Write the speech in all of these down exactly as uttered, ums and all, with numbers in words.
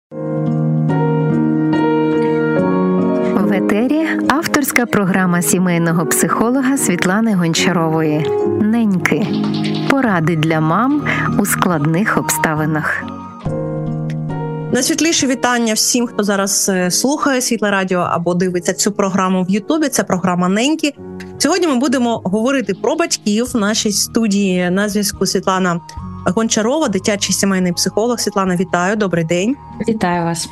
В етері авторська програма сімейного психолога Світлани Гончарової «Неньки. Поради для мам у складних обставинах». Найсвітліші вітання всім, хто зараз слухає Світле Радіо або дивиться цю програму в Ютубі. Це програма «Неньки». Сьогодні ми будемо говорити про батьків. В нашій студії на зв'язку Світлана Гончарова, дитячий сімейний психолог. Світлана, вітаю, добрий день. Вітаю вас.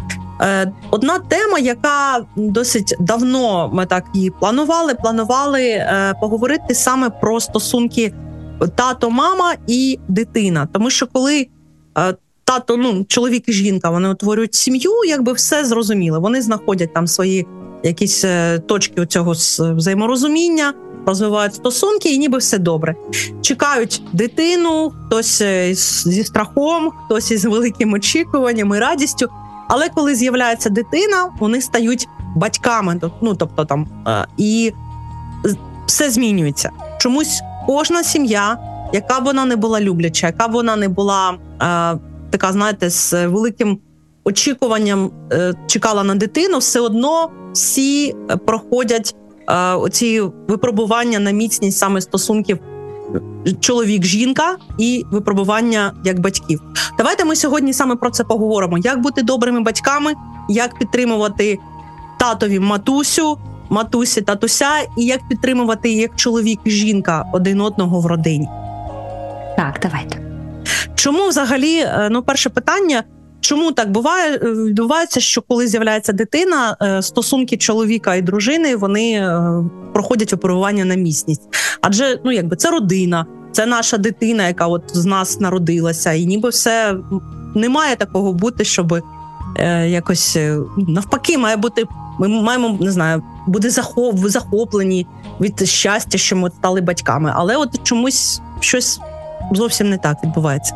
Одна тема, яка досить давно ми так її планували, планували поговорити саме про стосунки тато-мама і дитина. Тому що коли тато, ну, чоловік і жінка, вони утворюють сім'ю, якби все зрозуміло. Вони знаходять там свої якісь точки цього взаєморозуміння, розвивають стосунки і ніби все добре. Чекають дитину, хтось зі страхом, хтось із великим очікуванням і радістю. Але коли з'являється дитина, вони стають батьками, ну, тобто там, і все змінюється. Чомусь кожна сім'я, яка б вона не була любляча, яка б вона не була така, знаєте, з великим очікуванням чекала на дитину, все одно всі проходять оці випробування на міцність саме стосунків чоловік-жінка і випробування як батьків. Давайте ми сьогодні саме про це поговоримо. Як бути добрими батьками, як підтримувати татові матусю, матусі татуся, і як підтримувати як чоловік і жінка один одного в родині. Так, давайте. Чому взагалі, ну, перше питання, чому так буває, відбувається, що коли з'являється дитина, стосунки чоловіка і дружини, вони проходять випробування на міцність? Адже, ну, якби це родина, це наша дитина, яка от з нас народилася, і ніби все, не має такого бути, щоб е, якось, навпаки, має бути, ми маємо, не знаю, бути захоп, захоплені від щастя, що ми стали батьками, але от чомусь щось зовсім не так відбувається.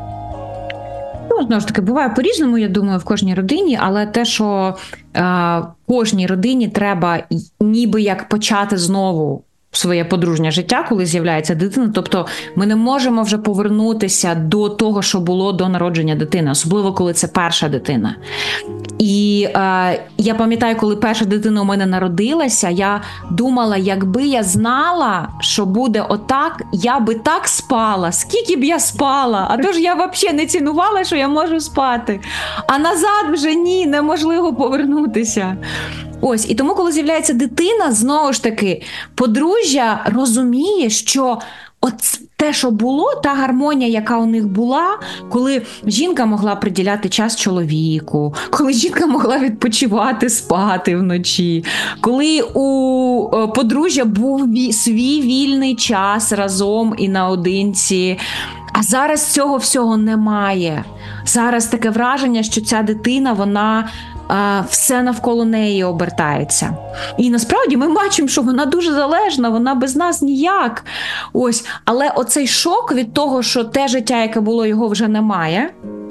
Ну, знову ж таки, буває по-різному, я думаю, в кожній родині, але те, що е, кожній родині треба ніби як почати знову своє подружнє життя, коли з'являється дитина. Тобто ми не можемо вже повернутися до того, що було до народження дитини, особливо коли це перша дитина. І е, я пам'ятаю, коли перша дитина у мене народилася, я думала, якби я знала, що буде отак, я би так спала, скільки б я спала, а то ж я взагалі не цінувала, що я можу спати. А назад вже ні, неможливо повернутися. Ось, і тому, коли з'являється дитина, знову ж таки, подружжя розуміє, що от те, що було, та гармонія, яка у них була, коли жінка могла приділяти час чоловіку, коли жінка могла відпочивати, спати вночі, коли у подружжя був свій вільний час разом і наодинці. А зараз цього всього немає. Зараз таке враження, що ця дитина, вона все навколо неї обертається. І насправді ми бачимо, що вона дуже залежна, вона без нас ніяк. Ось. Але оцей шок від того, що те життя, яке було, його вже немає,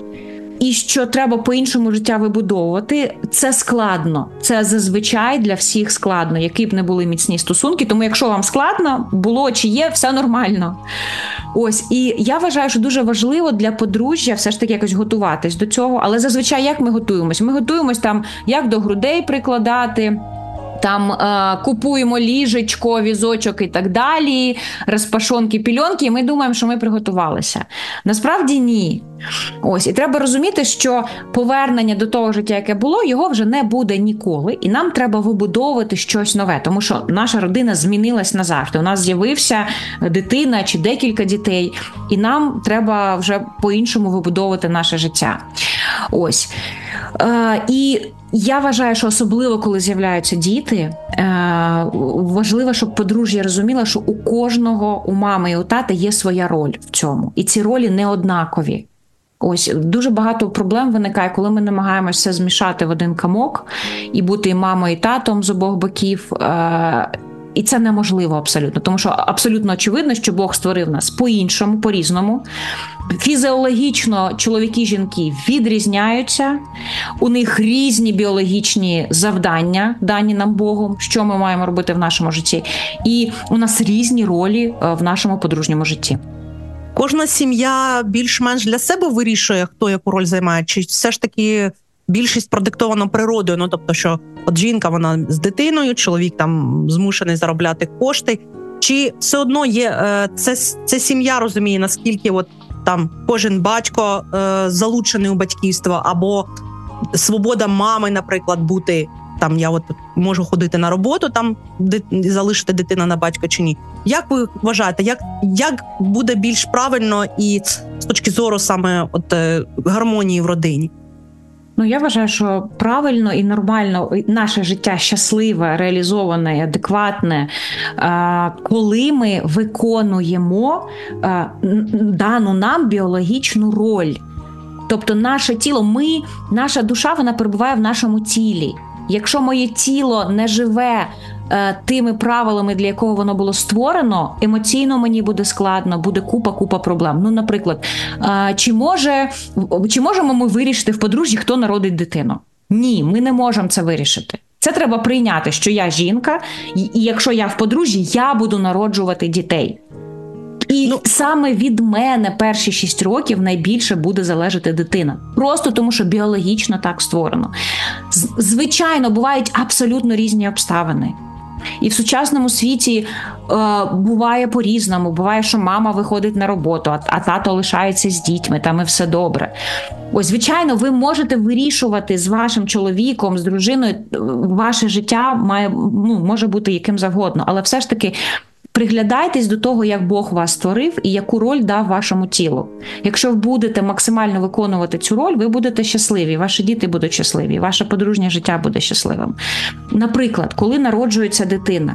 і що треба по-іншому життя вибудовувати, це складно. Це зазвичай для всіх складно, які б не були міцні стосунки. Тому якщо вам складно, було чи є, все нормально. Ось. І я вважаю, що дуже важливо для подружжя все ж таки якось готуватись до цього. Але зазвичай як ми готуємось? Ми готуємось там, як до грудей прикладати, там е, купуємо ліжечко, візочок і так далі, розпашонки, пільонки, і ми думаємо, що ми приготувалися. Насправді ні. Ось, і треба розуміти, що повернення до того життя, яке було, його вже не буде ніколи, і нам треба вибудовувати щось нове, тому що наша родина змінилась назавжди. У нас з'явився дитина чи декілька дітей, і нам треба вже по-іншому вибудовувати наше життя. Ось. Е, і я вважаю, що особливо, коли з'являються діти, е, важливо, щоб подружжя розуміло, що у кожного, у мами і у тата є своя роль в цьому. І ці ролі не однакові. Ось, дуже багато проблем виникає, коли ми намагаємося все змішати в один комок і бути і мамою, і татом з обох боків. Е, І це неможливо абсолютно, тому що абсолютно очевидно, що Бог створив нас по-іншому, по-різному. Фізіологічно чоловіки і жінки відрізняються, у них різні біологічні завдання, дані нам Богом, що ми маємо робити в нашому житті. І у нас різні ролі в нашому подружньому житті. Кожна сім'я більш-менш для себе вирішує, хто яку роль займає? Чи все ж таки більшість продиктовано природою, ну тобто, що от жінка вона з дитиною, чоловік там змушений заробляти кошти. Чи все одно є це, це сім'я розуміє, наскільки от там кожен батько е, залучений у батьківство, або свобода мами, наприклад, бути там, я от можу ходити на роботу, там дит, залишити дитину на батька чи ні. Як ви вважаєте, як, як буде більш правильно і з точки зору саме от е, гармонії в родині? Ну, я вважаю, що правильно і нормально наше життя щасливе, реалізоване, і адекватне, коли ми виконуємо дану нам біологічну роль. Тобто наше тіло, ми, наша душа, вона перебуває в нашому тілі. Якщо моє тіло не живе тими правилами, для якого воно було створено, емоційно мені буде складно, буде купа-купа проблем. Ну, наприклад, чи, може, чи можемо ми вирішити в подружжі, хто народить дитину? Ні, ми не можемо це вирішити. Це треба прийняти, що я жінка, і якщо я в подружжі, я буду народжувати дітей. І ну, саме від мене перші шість років найбільше буде залежати дитина. Просто тому, що біологічно так створено. Звичайно, бувають абсолютно різні обставини. І в сучасному світі е, буває по-різному. Буває, що мама виходить на роботу, а, а тато лишається з дітьми, там і все добре. Ось, звичайно, ви можете вирішувати з вашим чоловіком, з дружиною, ваше життя має, ну, може бути яким завгодно. Але все ж таки приглядайтесь до того, як Бог вас створив і яку роль дав вашому тілу. Якщо ви будете максимально виконувати цю роль, ви будете щасливі, ваші діти будуть щасливі, ваше подружнє життя буде щасливим. Наприклад, коли народжується дитина,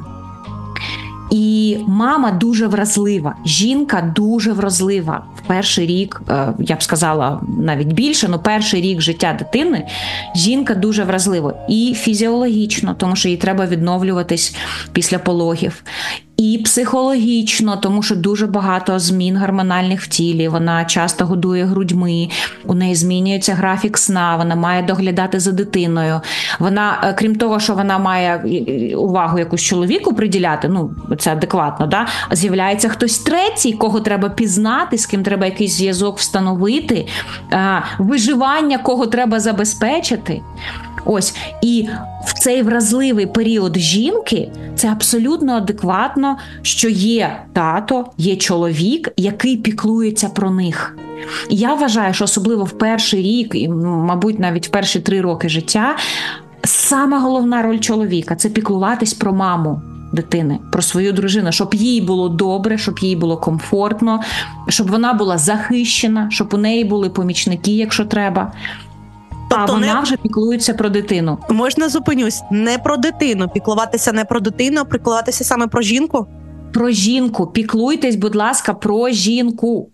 і мама дуже вразлива, жінка дуже вразлива. В перший рік, я б сказала навіть більше, але перший рік життя дитини жінка дуже вразлива. І фізіологічно, тому що їй треба відновлюватись після пологів. І психологічно, тому що дуже багато змін гормональних в тілі, вона часто годує грудьми, у неї змінюється графік сна, вона має доглядати за дитиною. Вона, крім того, що вона має увагу якусь чоловіку приділяти, ну, це адекватно, да? З'являється хтось третій, кого треба пізнати, з ким треба якийсь зв'язок встановити, виживання, кого треба забезпечити. Ось, і в цей вразливий період жінки це абсолютно адекватно, що є тато, є чоловік, який піклується про них. І я вважаю, що особливо в перший рік, і, мабуть, навіть в перші три роки життя, сама головна роль чоловіка – це піклуватись про маму дитини, про свою дружину, щоб їй було добре, щоб їй було комфортно, щоб вона була захищена, щоб у неї були помічники, якщо треба. Тобто а вона не... вже піклується про дитину. Можна зупинюсь? Не про дитину. Піклуватися не про дитину, а піклуватися саме про жінку? Про жінку. Піклуйтесь, будь ласка, про жінку.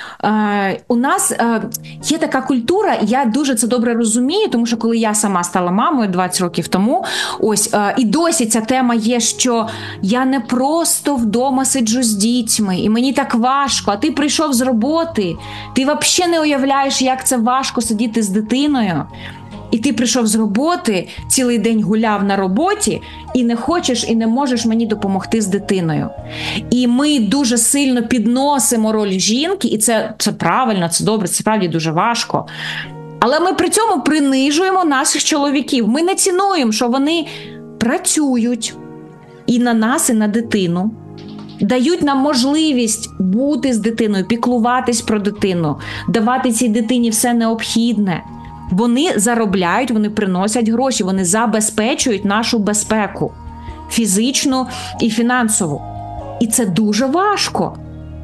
Е, у нас е, є така культура, я дуже це добре розумію, тому що коли я сама стала мамою двадцять років тому, ось, е, і досі ця тема є, що я не просто вдома сиджу з дітьми, і мені так важко, а ти прийшов з роботи, ти взагалі не уявляєш, як це важко сидіти з дитиною. І ти прийшов з роботи, цілий день гуляв на роботі, і не хочеш, і не можеш мені допомогти з дитиною. І ми дуже сильно підносимо роль жінки, і це, це правильно, це добре, це справді дуже важко. Але ми при цьому принижуємо наших чоловіків. Ми не цінуємо, що вони працюють і на нас, і на дитину. Дають нам можливість бути з дитиною, піклуватись про дитину, давати цій дитині все необхідне. Вони заробляють, вони приносять гроші, вони забезпечують нашу безпеку фізичну і фінансову. І це дуже важко.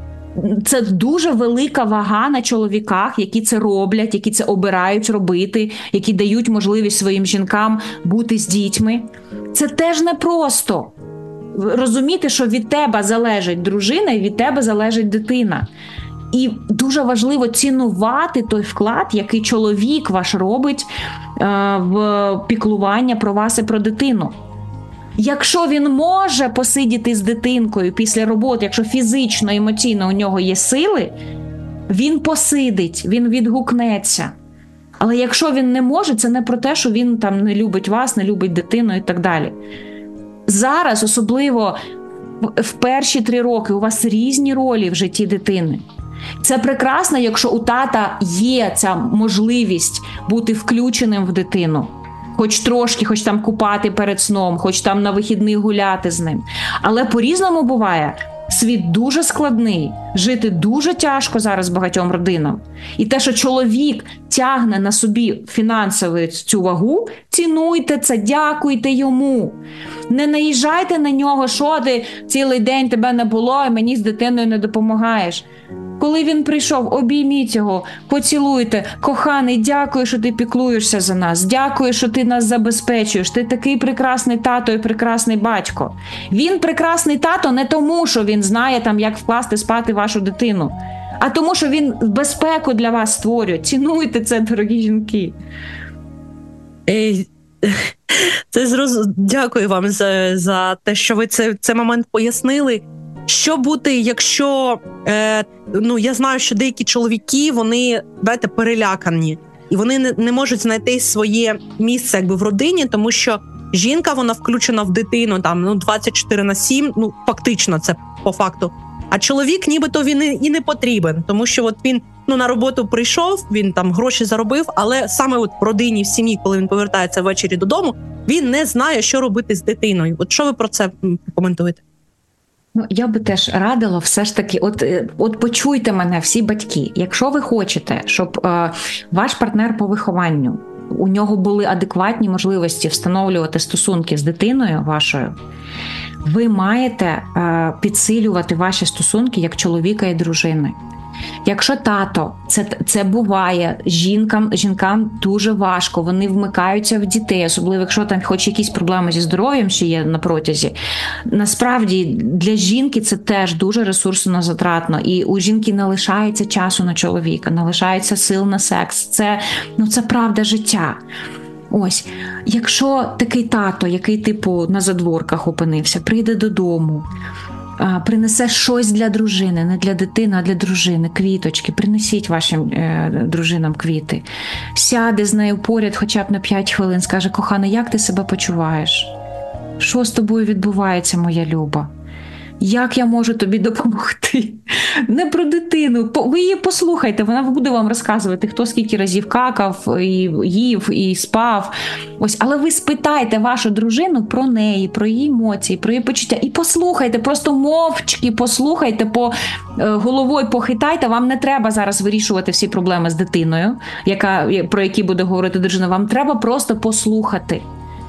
Це дуже велика вага на чоловіках, які це роблять, які це обирають робити, які дають можливість своїм жінкам бути з дітьми. Це теж непросто. Розуміти, що від тебе залежить дружина і від тебе залежить дитина. І дуже важливо цінувати той вклад, який чоловік ваш робить е, в піклування про вас і про дитину. Якщо він може посидіти з дитинкою після роботи, якщо фізично, емоційно у нього є сили, він посидить, він відгукнеться. Але якщо він не може, це не про те, що він там не любить вас, не любить дитину і так далі. Зараз, особливо в перші три роки, у вас різні ролі в житті дитини. Це прекрасно, якщо у тата є ця можливість бути включеним в дитину. Хоч трошки, хоч там купати перед сном, хоч там на вихідних гуляти з ним. Але по-різному буває. Світ дуже складний, жити дуже тяжко зараз багатьом родинам. І те, що чоловік тягне на собі фінансову цю вагу, цінуйте це, дякуйте йому. Не наїжджайте на нього, що ти цілий день тебе не було і мені з дитиною не допомагаєш. Коли він прийшов, обійміть його, поцілуйте. Коханий, дякую, що ти піклуєшся за нас. Дякую, що ти нас забезпечуєш. Ти такий прекрасний тато і прекрасний батько. Він прекрасний тато не тому, що він знає, там, як вкласти спати вашу дитину, а тому, що він безпеку для вас створює. Цінуйте це, дорогі жінки. Ей, це зроз... Дякую вам за, за те, що ви це, цей момент пояснили. Що бути, якщо, е, ну, я знаю, що деякі чоловіки, вони, знаєте, перелякані, і вони не, не можуть знайти своє місце якби в родині, тому що жінка, вона включена в дитину, там, ну, двадцять чотири на сім, ну, фактично, це по факту. А чоловік, нібито, він і, і не потрібен, тому що от він, ну, на роботу прийшов, він там гроші заробив, але саме от в родині, в сім'ї, коли він повертається ввечері додому, він не знає, що робити з дитиною. От що ви про це коментуєте? Ну, я би теж радила все ж таки, от, от почуйте мене, всі батьки, якщо ви хочете, щоб е, ваш партнер по вихованню, у нього були адекватні можливості встановлювати стосунки з дитиною вашою, ви маєте е, підсилювати ваші стосунки як чоловіка і дружини. Якщо тато, це, це буває, жінкам, жінкам дуже важко, вони вмикаються в дітей, особливо якщо там хоч якісь проблеми зі здоров'ям ще є на протязі. Насправді для жінки це теж дуже ресурсно затратно, і у жінки не лишається часу на чоловіка, не лишається сил на секс. Це, ну, це правда життя. Ось, якщо такий тато, який типу на задворках опинився, прийде додому, принесе щось для дружини, не для дитини, а для дружини, квіточки, принесіть вашим е, дружинам квіти. Сяде з нею поряд хоча б на п'ять хвилин, скаже: кохана, як ти себе почуваєш? Що з тобою відбувається, моя Люба? Як я можу тобі допомогти? Не про дитину. Ви її послухайте, вона буде вам розказувати, хто скільки разів какав, і їв, і спав. Ось, але ви спитайте вашу дружину про неї, про її емоції, про її почуття. І послухайте, просто мовчки послухайте, по головою похитайте. Вам не треба зараз вирішувати всі проблеми з дитиною, яка, про які буде говорити дружина. Вам треба просто послухати.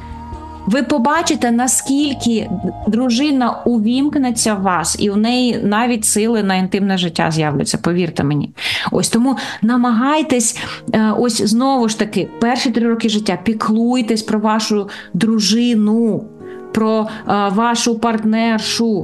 Ви побачите, наскільки дружина увімкнеться в вас, і в неї навіть сили на інтимне життя з'являться, повірте мені. Ось тому намагайтесь, ось знову ж таки, перші три роки життя піклуйтесь про вашу дружину, про вашу партнершу,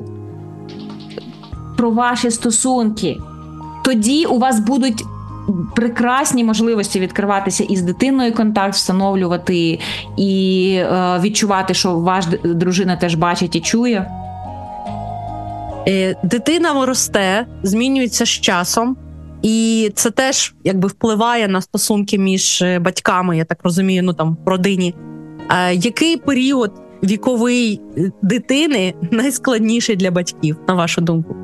про ваші стосунки. Тоді у вас будуть прекрасні можливості відкриватися із дитиною контакт, встановлювати і е, відчувати, що ваша дружина теж бачить і чує. Дитина росте, змінюється з часом, і це теж якби впливає на стосунки між батьками, я так розумію, ну там в родині. А який період віковий дитини найскладніший для батьків, на вашу думку?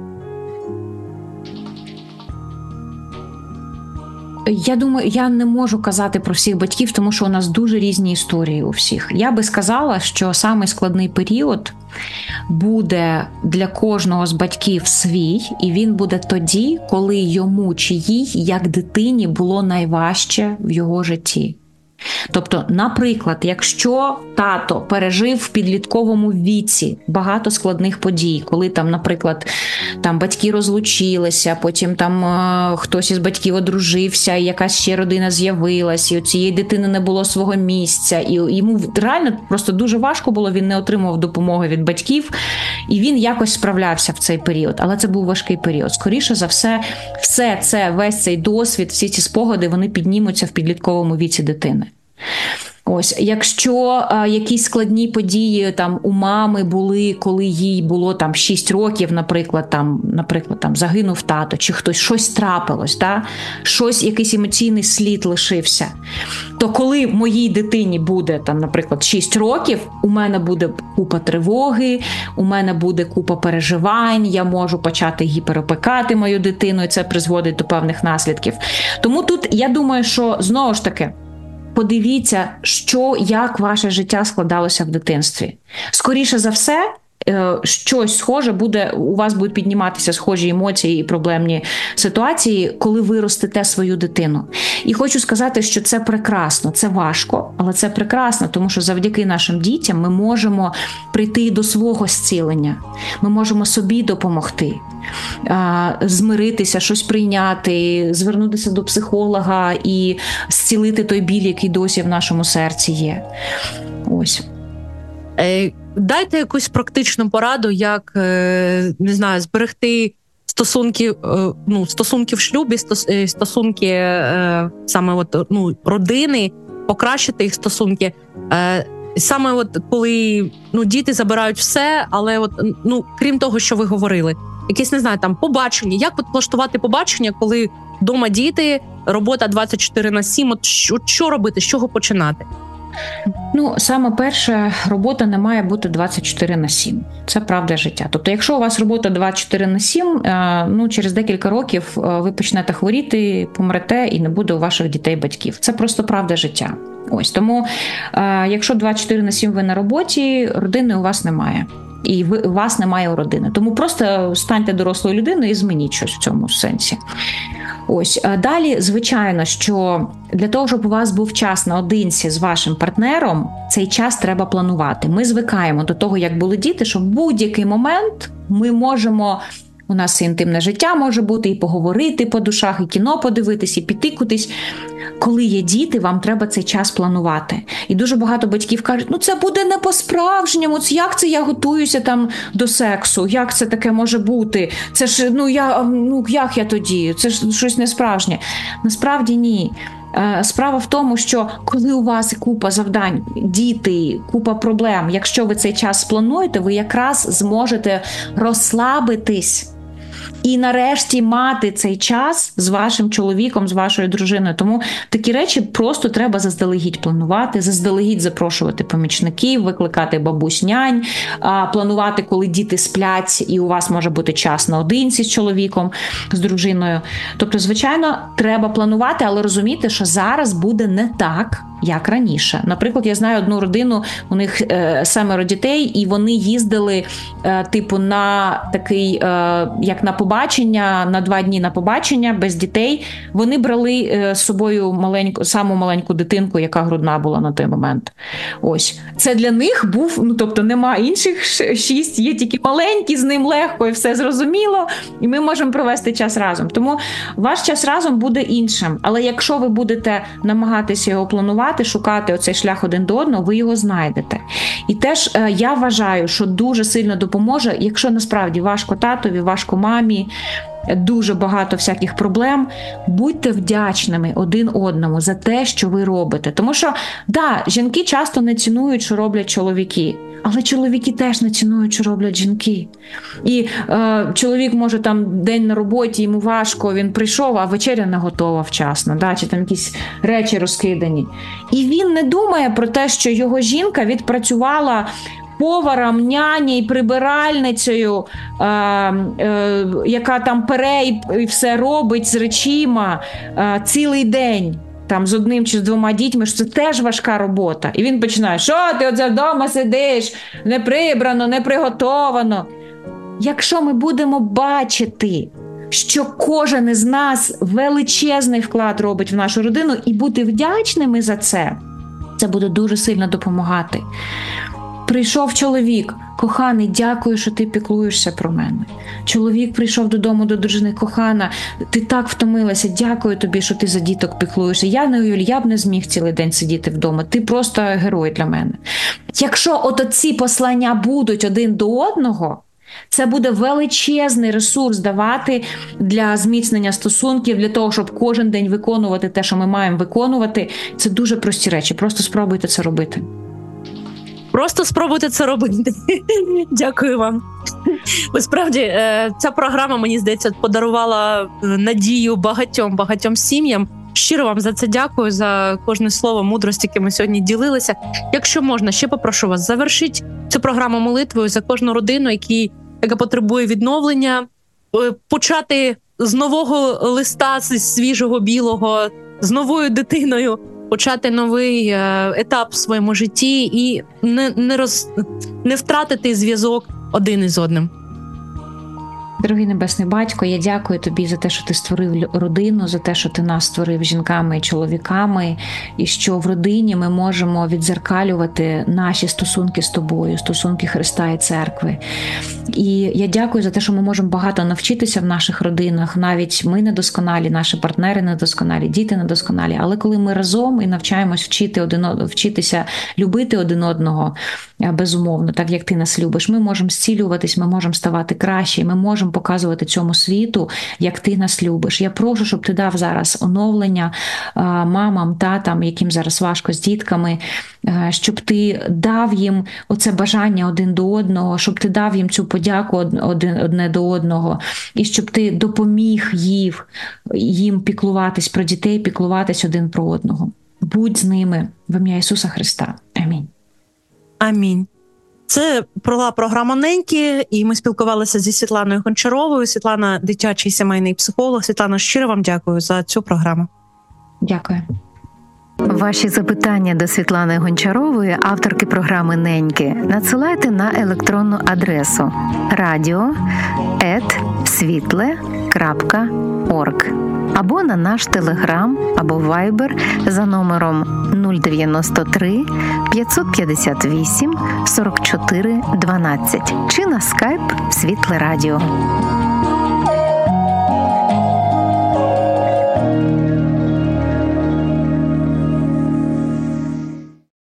Я думаю, я не можу казати про всіх батьків, тому що у нас дуже різні історії у всіх. Я би сказала, що самий складний період буде для кожного з батьків свій, і він буде тоді, коли йому чи їй, як дитині, було найважче в його житті. Тобто, наприклад, якщо тато пережив в підлітковому віці багато складних подій, коли там, наприклад, там батьки розлучилися, потім там е, хтось із батьків одружився, і якась ще родина з'явилась, і у цієї дитини не було свого місця, і йому реально просто дуже важко було, він не отримував допомоги від батьків, і він якось справлявся в цей період. Але це був важкий період. Скоріше за все, все це, весь цей досвід, всі ці спогади, вони піднімуться в підлітковому віці дитини. Ось, якщо а, якісь складні події там у мами були, коли їй було там шість років, наприклад, там, наприклад, там загинув тато, чи хтось щось трапилось, да? Щось, якийсь емоційний слід лишився, то коли моїй дитині буде там, наприклад, шість років, у мене буде купа тривоги, у мене буде купа переживань, я можу почати гіперопікати мою дитину, і це призводить до певних наслідків. Тому тут я думаю, що знову ж таки, подивіться, що, як ваше життя складалося в дитинстві. Скоріше за все, щось схоже буде, у вас будуть підніматися схожі емоції і проблемні ситуації, коли ви ростете свою дитину. І хочу сказати, що це прекрасно, це важко, але це прекрасно, тому що завдяки нашим дітям ми можемо прийти до свого зцілення, ми можемо собі допомогти, змиритися, щось прийняти, звернутися до психолога і зцілити той біль, який досі в нашому серці є. Ось. Дайте якусь практичну пораду, як, не знаю, зберегти стосунки, ну, стосунки в шлюбі, стосунки саме от, ну, родини, покращити їх стосунки. Саме от коли, ну, діти забирають все, але от, ну, крім того, що ви говорили, якісь, не знаю, там побачення, як от влаштувати побачення, коли вдома діти, робота двадцять чотири на сім, от що, що робити, з чого починати? Ну, саме перше, робота не має бути двадцять чотири на сім. Це правда життя. Тобто, якщо у вас робота двадцять чотири на сім, ну, через декілька років ви почнете хворіти, помрете і не буде у ваших дітей батьків. Це просто правда життя. Ось, тому, якщо двадцять чотири на сім ви на роботі, родини у вас немає. І ви, у вас немає родини. Тому просто станьте дорослою людиною і змініть щось в цьому сенсі. Ось, далі, звичайно, що для того, щоб у вас був час наодинці з вашим партнером, цей час треба планувати. Ми звикаємо до того, як були діти, що в будь-який момент ми можемо, у нас і інтимне життя може бути, і поговорити по душах, і кіно подивитись, і піти кудись. Коли є діти, вам треба цей час планувати. І дуже багато батьків кажуть, ну це буде не по-справжньому, як це я готуюся там до сексу, як це таке може бути? Це ж, ну, я, ну як я тоді? Це ж щось несправжнє. Насправді ні. Справа в тому, що коли у вас купа завдань, діти, купа проблем, якщо ви цей час сплануєте, ви якраз зможете розслабитись і нарешті мати цей час з вашим чоловіком, з вашою дружиною. Тому такі речі просто треба заздалегідь планувати, заздалегідь запрошувати помічників, викликати бабусь, нянь, планувати, коли діти сплять, і у вас може бути час наодинці з чоловіком, з дружиною. Тобто, звичайно, треба планувати, але розуміти, що зараз буде не так, як раніше. Наприклад, я знаю одну родину, у них е, семеро дітей, і вони їздили е, типу на такий, е, як на побачення, на два дні на побачення без дітей. Вони брали е, з собою маленьку, саму маленьку дитинку, яка грудна була на той момент. Ось. Це для них був, ну тобто нема інших шість, є тільки маленькі, з ним легко і все зрозуміло, і ми можемо провести час разом. Тому ваш час разом буде іншим. Але якщо ви будете намагатися його планувати, шукати оцей шлях один до одного, ви його знайдете. І теж е, я вважаю, що дуже сильно допоможе, якщо насправді важко татові, важко мамі, дуже багато всяких проблем, будьте вдячними один одному за те, що ви робите. Тому що, да, жінки часто не цінують, що роблять чоловіки. Але чоловіки теж не цінують, що роблять жінки. І е, чоловік може там день на роботі, йому важко, він прийшов, а вечеря не готова вчасно, да? Чи там якісь речі розкидані. І він не думає про те, що його жінка відпрацювала поваром, нянею, прибиральницею, е, е, яка там пере і все робить з речима е, цілий день. Там з одним чи з двома дітьми, що це теж важка робота. І він починає, що ти оце вдома сидиш, не прибрано, не приготовано. Якщо ми будемо бачити, що кожен із нас величезний вклад робить в нашу родину, і бути вдячними за це, це буде дуже сильно допомагати. Прийшов чоловік, коханий, дякую, що ти піклуєшся про мене. Чоловік прийшов додому до дружини, кохана, ти так втомилася, дякую тобі, що ти за діток піклуєшся. Я не Юль, я б не зміг цілий день сидіти вдома, ти просто герой для мене. Якщо от ці послання будуть один до одного, Це буде величезний ресурс давати для зміцнення стосунків, для того, щоб кожен день виконувати те, що ми маємо виконувати. Це дуже прості речі. Просто спробуйте це робити. Просто спробуйте це робити. Дякую вам. Ви справді, ця програма, мені здається, подарувала надію багатьом, багатьом сім'ям. Щиро вам за це дякую, за кожне слово мудрості, яке ми сьогодні ділилися. Якщо можна, ще попрошу вас, завершіть цю програму молитвою за кожну родину, які, яка потребує відновлення, почати з нового листа, з свіжого білого, з новою дитиною, почати новий етап в своєму житті і не, не, роз, не втратити зв'язок один із одним. Дорогий Небесний Батько, я дякую Тобі за те, що Ти створив родину, за те, що Ти нас створив жінками і чоловіками, і що в родині ми можемо віддзеркалювати наші стосунки з Тобою, стосунки Христа і Церкви. І я дякую за те, що ми можемо багато навчитися в наших родинах. Навіть ми недосконалі, наші партнери недосконалі, діти недосконалі. Але коли ми разом і навчаємось вчити один, вчитися любити один одного, безумовно, так як Ти нас любиш, ми можемо зцілюватись, ми можемо ставати краще, ми можемо показувати цьому світу, як Ти нас любиш. Я прошу, щоб Ти дав зараз оновлення мамам, татам, яким зараз важко з дітками, щоб Ти дав їм оце бажання один до одного, щоб Ти дав їм цю подяку один, одне до одного, і щоб Ти допоміг їм, їм піклуватись про дітей, піклуватись один про одного. Будь з ними в ім'я Ісуса Христа. Амінь. Амінь. Це була програма «Неньки», і ми спілкувалися зі Світланою Гончаровою. Світлана – дитячий сімейний психолог. Світлана, щиро вам дякую за цю програму. Дякую. Ваші запитання до Світлани Гончарової, авторки програми «Неньки», надсилайте на електронну адресу радіо ет світле крапка орг або на наш телеграм або вайбер за номером нуль дев'яносто три п'ятсот п'ятдесят вісім сорок чотири дванадцять чи на скайп «Світле Радіо».